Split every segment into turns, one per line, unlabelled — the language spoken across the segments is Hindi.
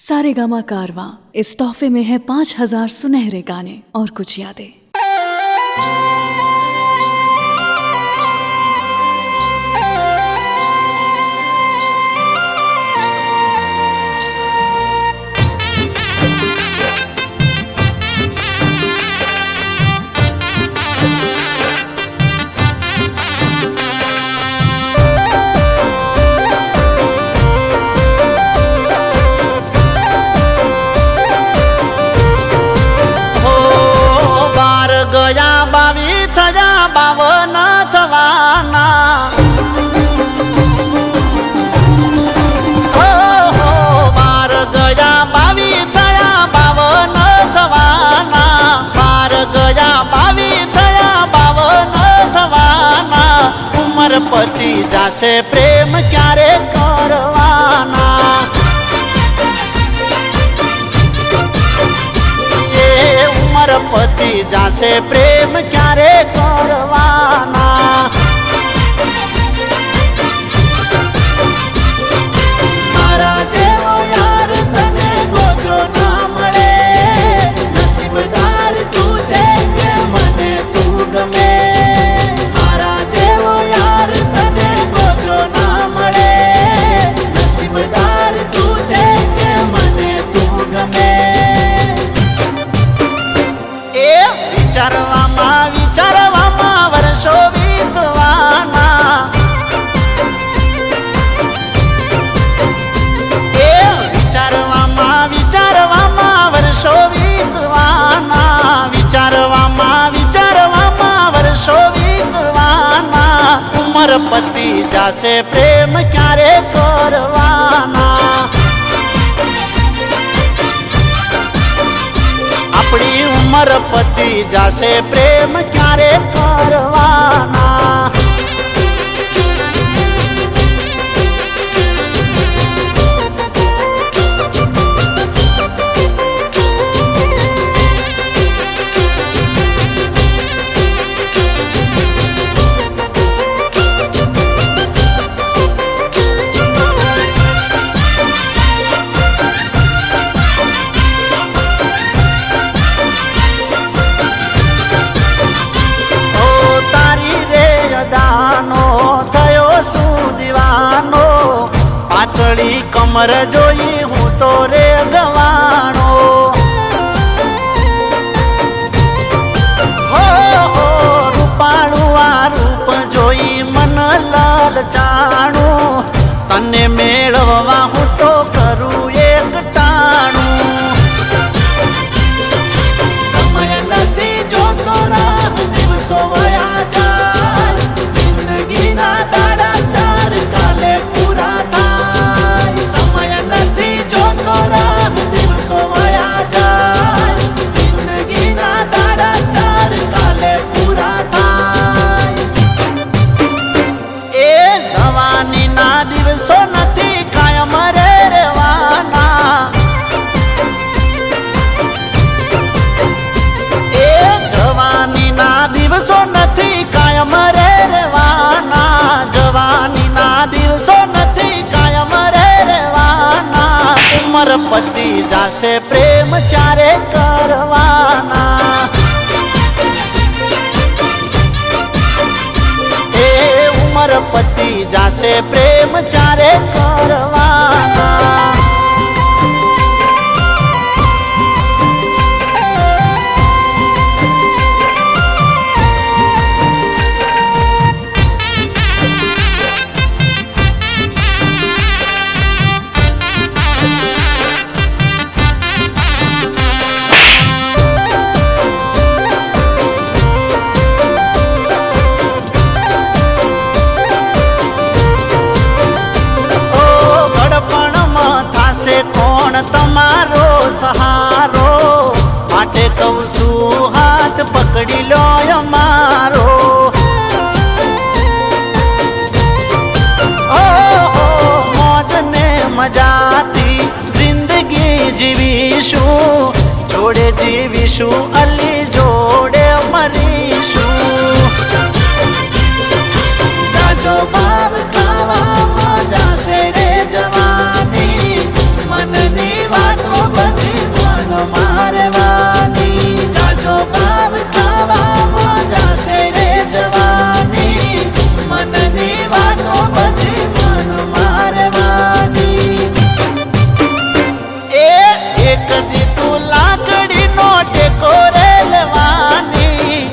सारेगामा कारवां इस तोहफे में है 5000 सुनहरे गाने और कुछ यादें।
पति जासे प्रेम क्यारे करवाना, ये उमर पति जासे प्रेम क्यारे करवाना। मारा जेवो यार तने गोजो ना मळे, नसीबदार तू छे के मने तू गमे। विचारवामा वर्षो वीतवाना, विचारवामा वर्षो वीतवाना, विचारवामा वर्षो वीतवाना। उमर पति जासे प्रेम क्यारे करवाना, अपनी उमर पति जासे प्रेम क्यारे करवाना। पातળી कमर जोई हूँ तो रे गवाणो, हो रूपाळू आ रूप जोई मन ललचाणो। तने मेळवा हूँ तो करूँ एक टाणू, समय नथी जोतो राह दिवसो वया जाय, जिंदगी ना दाड़ा चार काले पूरा थाय। समय नथी जोतो राह दिवसो वया जाय, जिंदगी ना दाड़ा चार काले पूरा थाय। ए जवानी ना दिवसो नथी कायम रे रेवाना, ए जवानी ना दिवसो नथी कायम रे रेवाना, जवानी ना दिवसो नथी कायम रे रेवाना। उमर पति जासे प्रेम चारे करवाना, ए उमर पति जासे प्रेम चारे करवाना। तमारो सहारो माटे कहूँ हाथ पकड़ी लो अमारो। ओ मौज ने मजाती जिंदगी जीवीशु, जोड़े जीवीशु अली जोड़े मरीशु। जाजो बाब खावा मजा से रे जवानी, मननी बात एक दी तू लाकड़ी नो टेको रे लेवानी।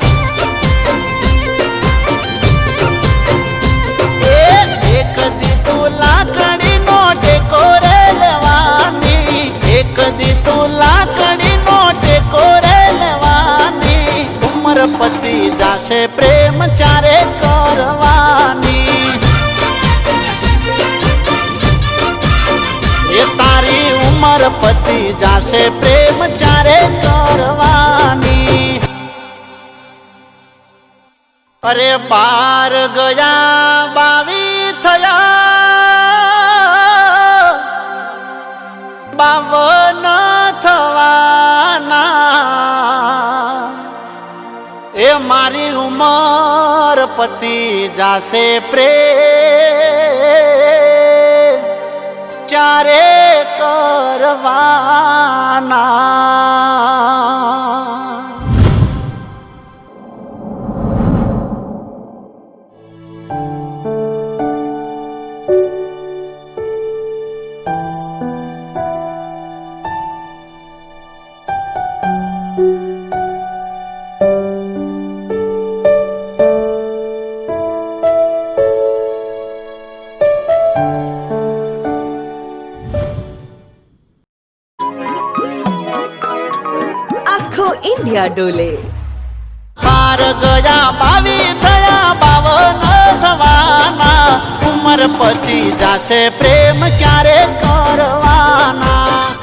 एक दी तू लाकड़ी नो टेको रे लेवानी। एक दी तू लाकड़ी नो टेको रे लेवानी। उमर पति जासे प्रेम चारे करवानी। ये तारी उमर पति जासे प्रेम चारे करवानी। अरे 12 गया 22 थया 52 थवाना। ए मारी उमर पति जासे प्रेम चारे करवाना।
इंडिया डोले
12 गया 22 थया 52 थवाना। उमर पति जासे प्रेम क्यारे करवाना।